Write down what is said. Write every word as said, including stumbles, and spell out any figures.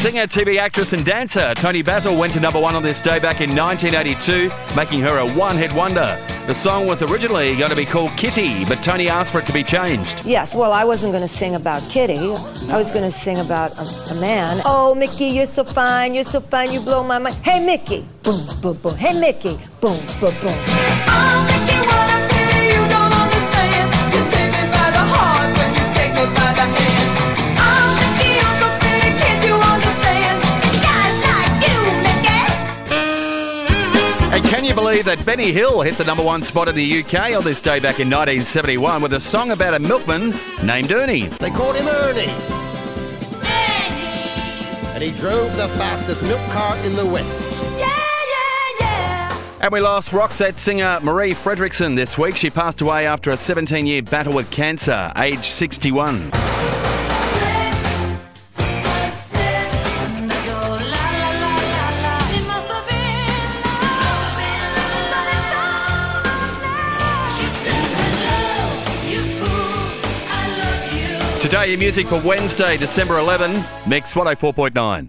Singer, T V actress and dancer Toni Basil went to number one on this day back in nineteen eighty-two, making her a one-hit wonder. The song was originally going to be called Kitty, but Toni asked for it to be changed. Yes, well, I wasn't going to sing about Kitty. I was going to sing about a, a man. Oh, Mickey, you're so fine, you're so fine, you blow my mind. Hey, Mickey, boom, boom, boom. Hey, Mickey, boom, boom, boom. Oh, Mickey, what a pity you don't understand. You take me by the heart when you take me by the hand. Oh, Mickey, you're so pretty, can't you understand? Guys like you, Mickey. And can you believe that Benny Hill hit the number one spot in the U K on this day back in nineteen seventy-one with a song about a milkman named Ernie? They called him Ernie. Ernie. And he drove the fastest milk cart in the West. Yeah, yeah, yeah. And we lost Roxette singer Marie Fredriksson this week. She passed away after a seventeen-year battle with cancer, aged sixty-one. Today, your music for Wednesday, December eleventh, Mix one oh four point nine.